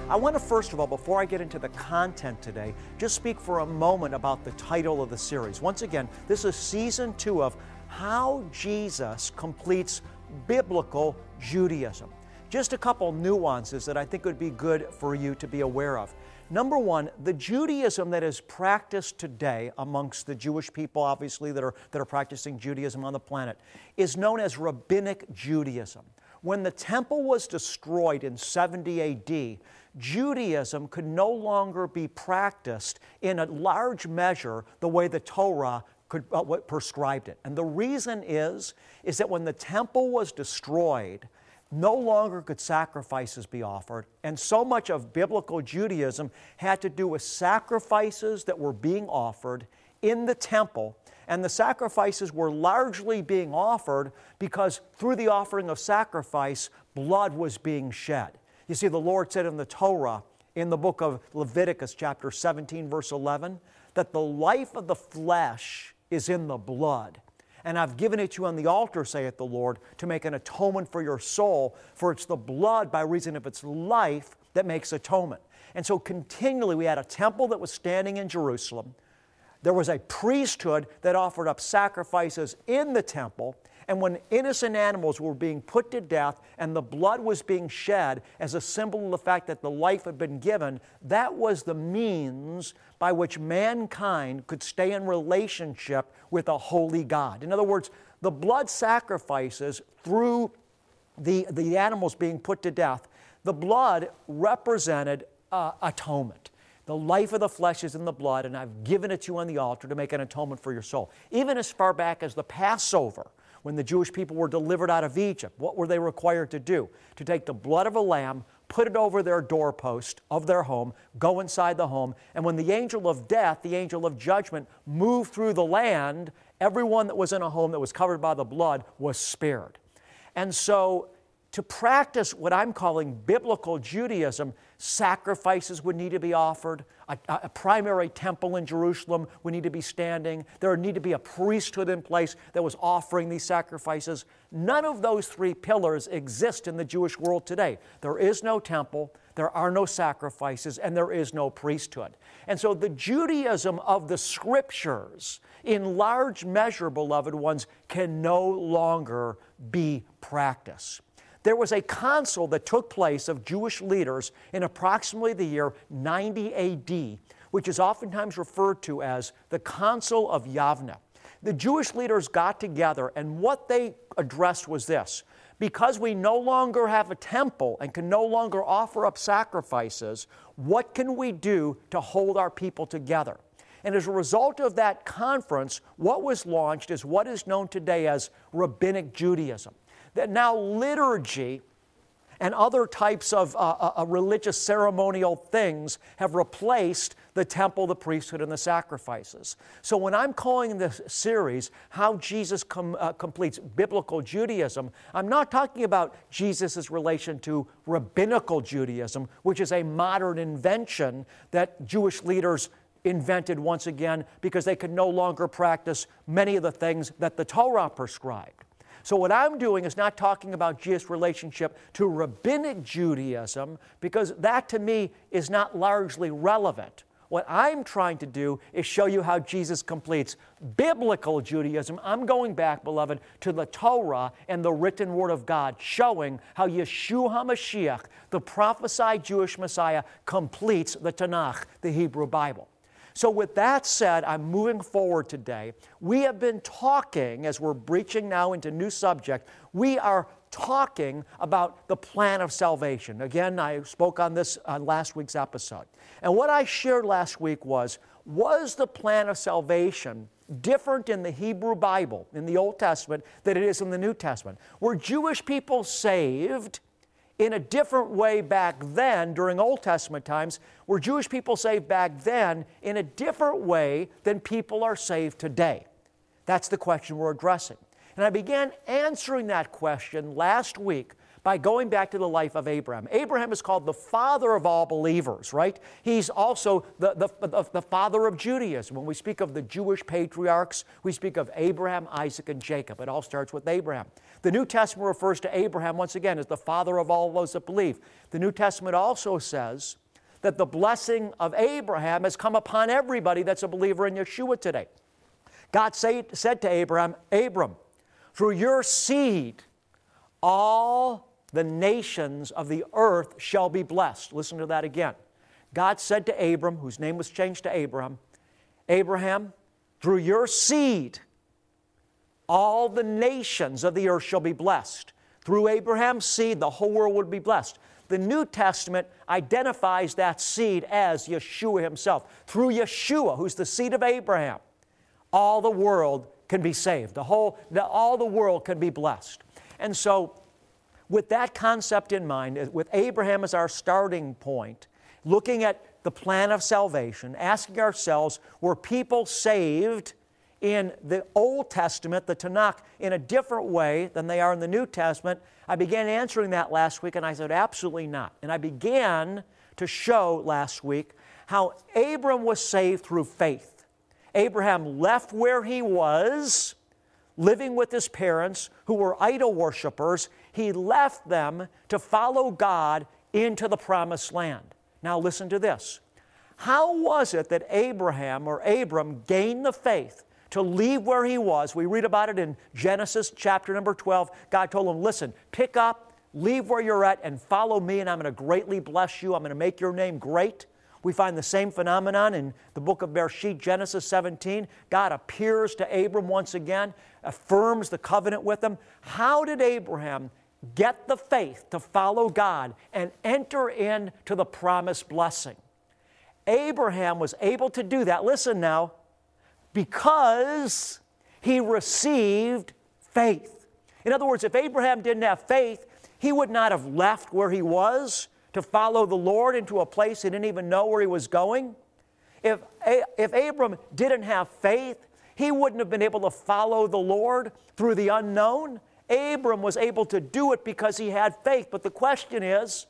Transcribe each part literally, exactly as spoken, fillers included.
I want to first of all, before I get into the content today, just speak for a moment about the title of the series. Once again, this is season two of How Jesus Completes Biblical Judaism. Just a couple nuances that I think would be good for you to be aware of. Number one, the Judaism that is practiced today amongst the Jewish people, obviously, that are, that are practicing Judaism on the planet, is known as Rabbinic Judaism. When the temple was destroyed in seventy A D, Judaism could no longer be practiced in a large measure the way the Torah could, uh, prescribed it. And the reason is, is that when the temple was destroyed, no longer could sacrifices be offered, and so much of biblical Judaism had to do with sacrifices that were being offered in the temple, and the sacrifices were largely being offered because through the offering of sacrifice, blood was being shed. You see, the Lord said in the Torah, in the book of Leviticus, chapter seventeen, verse eleven, that the life of the flesh is in the blood. And I've given it to you on the altar, saith the Lord, to make an atonement for your soul, for it's the blood by reason of its life that makes atonement. And so continually we had a temple that was standing in Jerusalem. There was a priesthood that offered up sacrifices in the temple, and when innocent animals were being put to death and the blood was being shed as a symbol of the fact that the life had been given, that was the means by which mankind could stay in relationship with a holy God. In other words, the blood sacrifices through the, the animals being put to death, the blood represented uh, atonement. The life of the flesh is in the blood, and I've given it to you on the altar to make an atonement for your soul. Even as far back as the Passover, when the Jewish people were delivered out of Egypt, what were they required to do? To take the blood of a lamb, put it over their doorpost of their home, go inside the home, and when the angel of death, the angel of judgment, moved through the land, everyone that was in a home that was covered by the blood was spared. And so, to practice what I'm calling biblical Judaism, sacrifices would need to be offered. A, a primary temple in Jerusalem would need to be standing. There would need to be a priesthood in place that was offering these sacrifices. None of those three pillars exist in the Jewish world today. There is no temple, there are no sacrifices, and there is no priesthood. And so the Judaism of the Scriptures, in large measure, beloved ones, can no longer be practiced. There was a council that took place of Jewish leaders in approximately the year ninety A D, which is oftentimes referred to as the Council of Yavne. The Jewish leaders got together, and what they addressed was this: because we no longer have a temple and can no longer offer up sacrifices, what can we do to hold our people together? And as a result of that conference, what was launched is what is known today as Rabbinic Judaism. That now liturgy and other types of uh, uh, religious ceremonial things have replaced the temple, the priesthood, and the sacrifices. So when I'm calling this series, How Jesus com- uh, Completes Biblical Judaism, I'm not talking about Jesus' relation to Rabbinical Judaism, which is a modern invention that Jewish leaders invented once again because they could no longer practice many of the things that the Torah prescribed. So what I'm doing is not talking about Jesus' relationship to Rabbinic Judaism, because that to me is not largely relevant. What I'm trying to do is show you how Jesus completes biblical Judaism. I'm going back, beloved, to the Torah and the written Word of God, showing how Yeshua HaMashiach, the prophesied Jewish Messiah, completes the Tanakh, the Hebrew Bible. So with that said, I'm moving forward today. We have been talking, as we're breaching now into new subject, we are talking about the plan of salvation. Again, I spoke on this on last week's episode. And what I shared last week was, was the plan of salvation different in the Hebrew Bible, in the Old Testament, than it is in the New Testament? Were Jewish people saved in a different way back then, during Old Testament times? Were Jewish people saved back then in a different way than people are saved today? That's the question we're addressing. And I began answering that question last week by by going back to the life of Abraham. Abraham is called the father of all believers, right? He's also the, the, the, the father of Judaism. When we speak of the Jewish patriarchs, we speak of Abraham, Isaac, and Jacob. It all starts with Abraham. The New Testament refers to Abraham, once again, as the father of all those that believe. The New Testament also says that the blessing of Abraham has come upon everybody that's a believer in Yeshua today. God say, said to Abraham, Abram, through your seed, all the nations of the earth shall be blessed. Listen to that again. God said to Abram, whose name was changed to Abraham, Abraham, through your seed, all the nations of the earth shall be blessed. Through Abraham's seed, the whole world would be blessed. The New Testament identifies that seed as Yeshua himself. Through Yeshua, who's the seed of Abraham, all the world can be saved. The whole, the, all the world can be blessed. And so, with that concept in mind, with Abraham as our starting point, looking at the plan of salvation, asking ourselves, were people saved in the Old Testament, the Tanakh, in a different way than they are in the New Testament? I began answering that last week, and I said, absolutely not. And I began to show last week how Abram was saved through faith. Abraham left where he was, living with his parents who were idol worshipers. He left them to follow God into the promised land. Now listen to this. How was it that Abraham or Abram gained the faith to leave where he was? We read about it in Genesis chapter number twelve. God told him, listen, pick up, leave where you're at, and follow me, and I'm going to greatly bless you. I'm going to make your name great. We find the same phenomenon in the book of Bereshit, Genesis seventeen. God appears to Abram once again, affirms the covenant with him. How did Abraham get the faith to follow God and enter into the promised blessing? Abraham was able to do that, listen now, because he received faith. In other words, if Abraham didn't have faith, he would not have left where he was to follow the Lord into a place he didn't even know where he was going. If, if Abram didn't have faith, he wouldn't have been able to follow the Lord through the unknown. Abram was able to do it because he had faith. But the question is,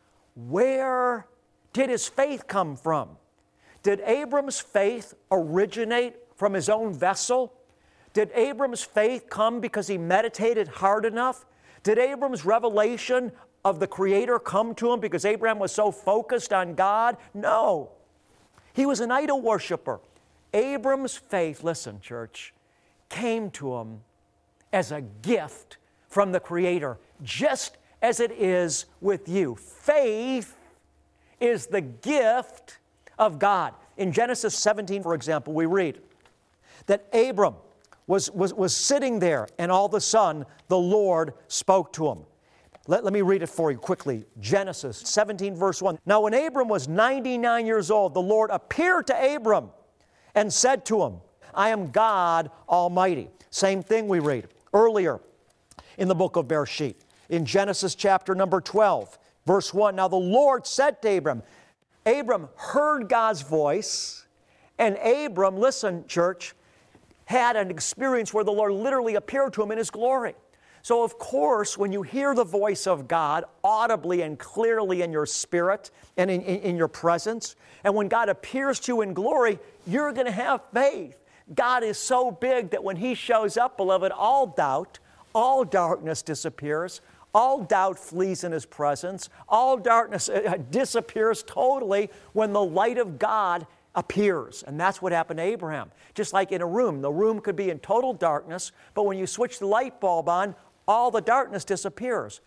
where did his faith come from? Did Abram's faith originate from his own vessel? Did Abram's faith come because he meditated hard enough? Did Abram's revelation of the Creator come to him because Abraham was so focused on God? No. He was an idol worshiper. Abram's faith, listen, church, came to him as a gift from the Creator, just as it is with you. Faith is the gift of God. In Genesis seventeen, for example, we read that Abram was, was, was sitting there, and all of a sudden the Lord spoke to him. Let, let me read it for you quickly. Genesis seventeen, verse one. Now when Abram was ninety-nine years old, the Lord appeared to Abram and said to him, I am God Almighty. Same thing we read earlier in the book of Bereshit. In Genesis chapter number twelve, verse one. Now the Lord said to Abram, Abram heard God's voice, and Abram, listen, church, had an experience where the Lord literally appeared to him in His glory. So, of course, when you hear the voice of God audibly and clearly in your spirit and in, in, in your presence, and when God appears to you in glory, you're going to have faith. God is so big that when He shows up, beloved, all doubt, all darkness disappears. All doubt flees in His presence. All darkness disappears totally when the light of God appears. And that's what happened to Abraham. Just like in a room. The room could be in total darkness, but when you switch the light bulb on, all the darkness disappears.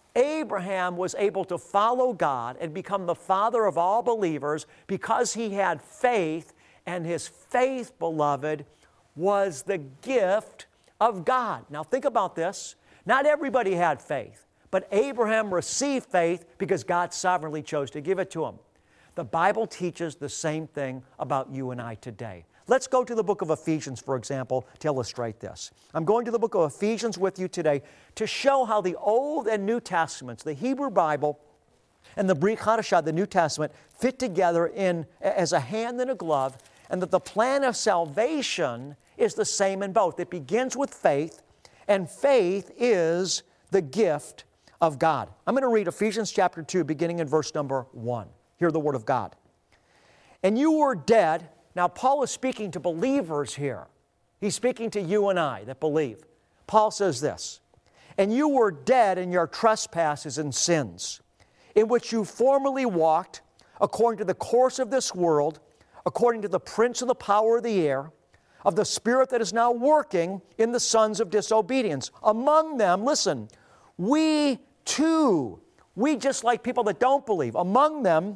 Abraham was able to follow God and become the father of all believers because he had faith, and his faith, beloved, was the gift of God. Now think about this. Not everybody had faith, but Abraham received faith because God sovereignly chose to give it to him. The Bible teaches the same thing about you and I today. Let's go to the book of Ephesians, for example, to illustrate this. I'm going to the book of Ephesians with you today to show how the Old and New Testaments, the Hebrew Bible and the Brit Hadashah, the New Testament, fit together in, as a hand and a glove, and that the plan of salvation is the same in both. It begins with faith, and faith is the gift of God. I'm going to read Ephesians chapter two, beginning in verse number one. Hear the word of God. And you were dead. Now, Paul is speaking to believers here. He's speaking to you and I that believe. Paul says this, and you were dead in your trespasses and sins, in which you formerly walked according to the course of this world, according to the prince of the power of the air, of the spirit that is now working in the sons of disobedience. Among them, listen, we too, we just like people that don't believe, among them,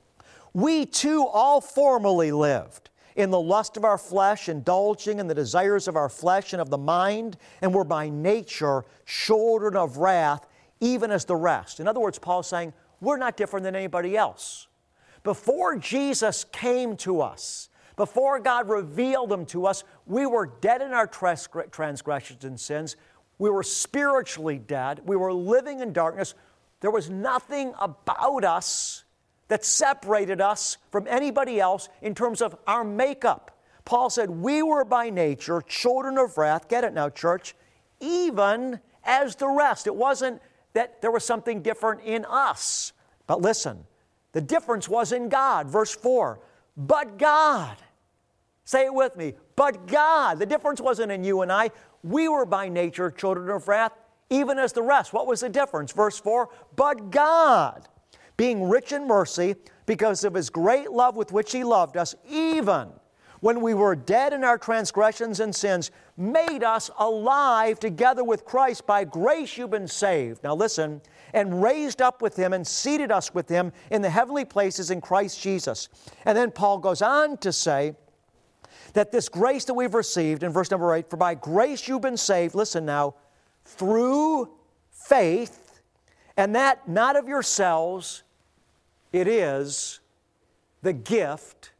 we too all formerly lived in the lust of our flesh, indulging in the desires of our flesh and of the mind, and were by nature children of wrath, even as the rest. In other words, Paul's saying, we're not different than anybody else. Before Jesus came to us, before God revealed Him to us, we were dead in our transgressions and sins. We were spiritually dead. We were living in darkness. There was nothing about us that separated us from anybody else in terms of our makeup. Paul said, we were by nature children of wrath. Get it now, church? Even as the rest. It wasn't that there was something different in us. But listen, the difference was in God. Verse four, but God. Say it with me. But God. The difference wasn't in you and I. We were by nature children of wrath, even as the rest. What was the difference? Verse four, but God, being rich in mercy, because of His great love with which He loved us, even when we were dead in our transgressions and sins, made us alive together with Christ. By grace you've been saved. Now listen, and raised up with Him and seated us with Him in the heavenly places in Christ Jesus. And then Paul goes on to say that this grace that we've received, in verse number eight, for by grace you've been saved, listen now, through faith, and that not of yourselves, it is the gift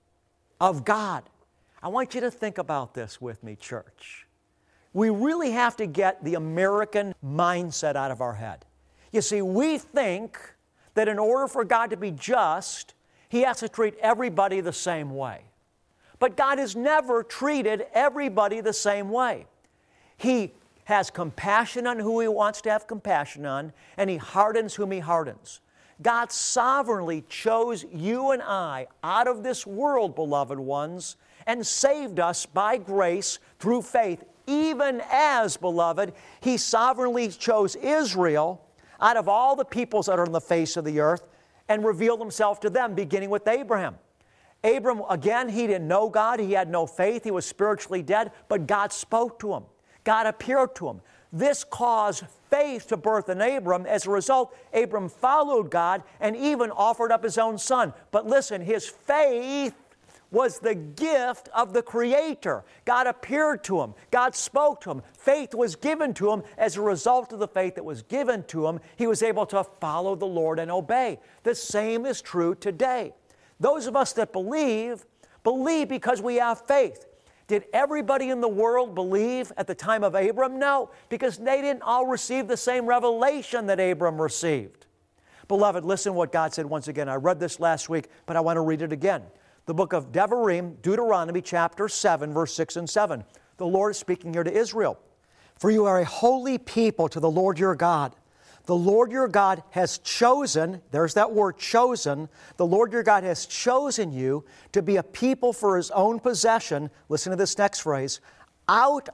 of God. I want you to think about this with me, church. We really have to get the American mindset out of our head. You see, we think that in order for God to be just, He has to treat everybody the same way. But God has never treated everybody the same way. He has compassion on who He wants to have compassion on, and He hardens whom He hardens. God sovereignly chose you and I out of this world, beloved ones, and saved us by grace through faith, even as, beloved, He sovereignly chose Israel out of all the peoples that are on the face of the earth and revealed Himself to them, beginning with Abraham. Abram, again, he didn't know God. He had no faith. He was spiritually dead, but God spoke to him. God appeared to him. This caused faith to birth in Abram. As a result, Abram followed God and even offered up his own son. But listen, his faith was the gift of the Creator. God appeared to him. God spoke to him. Faith was given to him. As a result of the faith that was given to him, he was able to follow the Lord and obey. The same is true today. Those of us that believe, believe because we have faith. Did everybody in the world believe at the time of Abram? No, because they didn't all receive the same revelation that Abram received. Beloved, listen what God said once again. I read this last week, but I want to read it again. The book of Devarim, Deuteronomy chapter seven, verse six and seven. The Lord is speaking here to Israel. For you are a holy people to the Lord your God. The Lord your God has chosen, there's that word chosen, the Lord your God has chosen you to be a people for His own possession, listen to this next phrase, out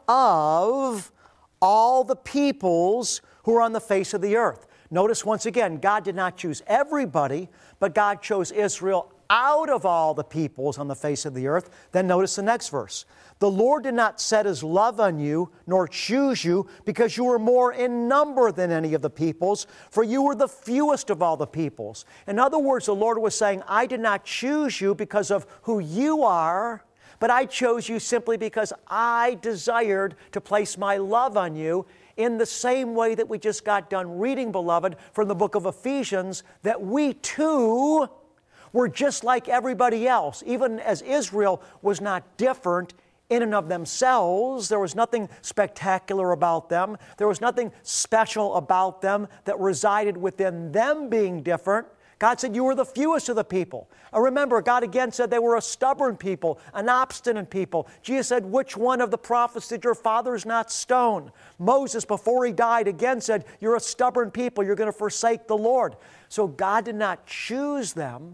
of all the peoples who are on the face of the earth. Notice once again, God did not choose everybody, but God chose Israel out of all the peoples on the face of the earth. Then notice the next verse. The Lord did not set His love on you, nor choose you, because you were more in number than any of the peoples, for you were the fewest of all the peoples. In other words, the Lord was saying, I did not choose you because of who you are, but I chose you simply because I desired to place my love on you, in the same way that we just got done reading, beloved, from the book of Ephesians, that we too were just like everybody else. Even as Israel was not different in and of themselves, there was nothing spectacular about them. There was nothing special about them that resided within them being different. God said, you were the fewest of the people. And remember, God again said they were a stubborn people, an obstinate people. Jesus said, which one of the prophets did your fathers not stone? Moses, before he died, again said, you're a stubborn people. You're going to forsake the Lord. So God did not choose them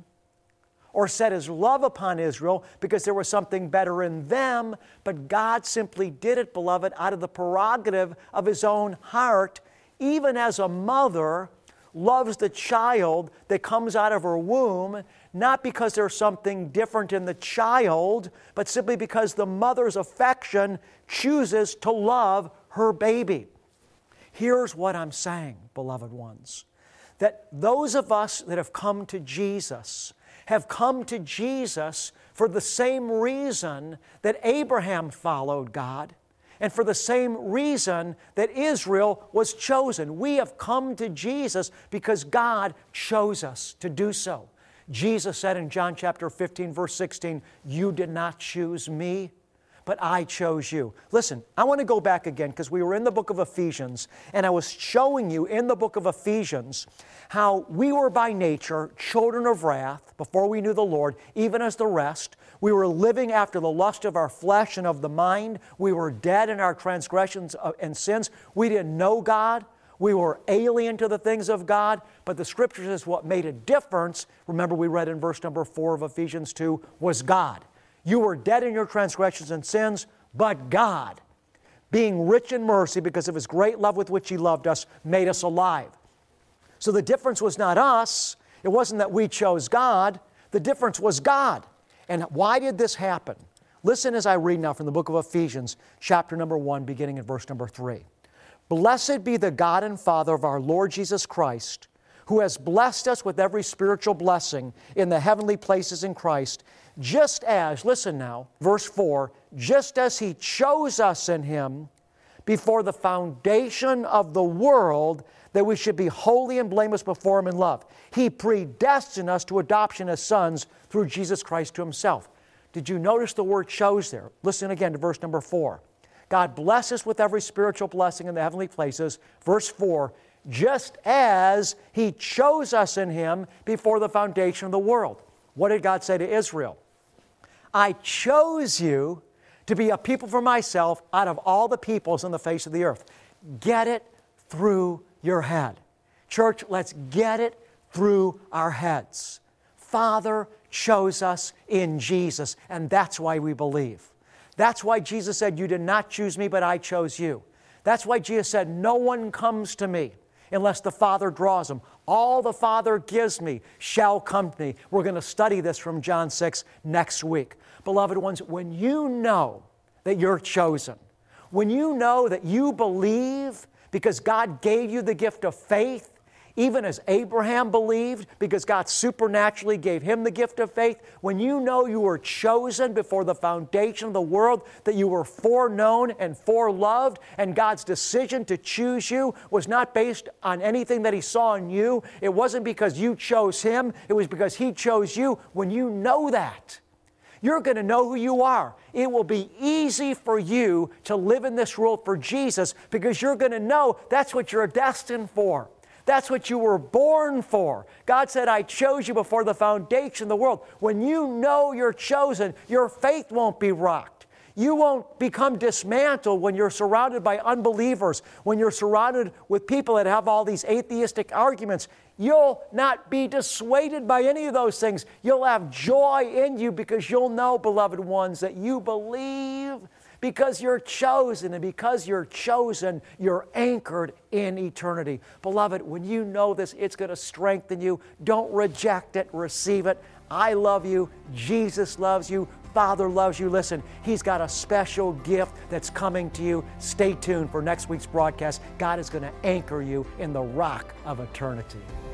or set His love upon Israel because there was something better in them, but God simply did it, beloved, out of the prerogative of His own heart, even as a mother loves the child that comes out of her womb, not because there's something different in the child, but simply because the mother's affection chooses to love her baby. Here's what I'm saying, beloved ones, that those of us that have come to Jesus have come to Jesus for the same reason that Abraham followed God, and for the same reason that Israel was chosen. We have come to Jesus because God chose us to do so. Jesus said in John chapter fifteen, verse sixteen, you did not choose me, but I chose you. Listen, I want to go back again because we were in the book of Ephesians, and I was showing you in the book of Ephesians how we were by nature children of wrath before we knew the Lord, even as the rest. We were living after the lust of our flesh and of the mind. We were dead in our transgressions and sins. We didn't know God. We were alien to the things of God. But the Scripture says what made a difference, remember we read in verse number four of Ephesians two, was God. You were dead in your transgressions and sins, but God, being rich in mercy because of His great love with which He loved us, made us alive. So the difference was not us. It wasn't that we chose God. The difference was God. And why did this happen? Listen as I read now from the book of Ephesians, chapter number one, beginning at verse number three. Blessed be the God and Father of our Lord Jesus Christ, who has blessed us with every spiritual blessing in the heavenly places in Christ, just as, listen now, verse four, just as He chose us in Him before the foundation of the world, that we should be holy and blameless before Him in love. He predestined us to adoption as sons through Jesus Christ to Himself. Did you notice the word chose there? Listen again to verse number four. God bless us with every spiritual blessing in the heavenly places. Verse four, just as He chose us in Him before the foundation of the world. What did God say to Israel? I chose you to be a people for myself out of all the peoples on the face of the earth. Get it through your head. Church, let's get it through our heads. Father chose us in Jesus, and that's why we believe. That's why Jesus said, you did not choose me, but I chose you. That's why Jesus said, no one comes to me unless the Father draws them. All the Father gives me shall come to me. We're going to study this from John six next week. Beloved ones, when you know that you're chosen, when you know that you believe because God gave you the gift of faith, even as Abraham believed because God supernaturally gave him the gift of faith, when you know you were chosen before the foundation of the world, that you were foreknown and foreloved, and God's decision to choose you was not based on anything that He saw in you. It wasn't because you chose Him. It was because He chose you. When you know that, you're going to know who you are. It will be easy for you to live in this world for Jesus because you're going to know that's what you're destined for. That's what you were born for. God said, I chose you before the foundation of the world. When you know you're chosen, your faith won't be rocked. You won't become dismantled when you're surrounded by unbelievers, when you're surrounded with people that have all these atheistic arguments. You'll not be dissuaded by any of those things. You'll have joy in you because you'll know, beloved ones, that you believe because you're chosen, and because you're chosen, you're anchored in eternity. Beloved, when you know this, it's going to strengthen you. Don't reject it, receive it. I love you. Jesus loves you. Father loves you. Listen, He's got a special gift that's coming to you. Stay tuned for next week's broadcast. God is going to anchor you in the rock of eternity.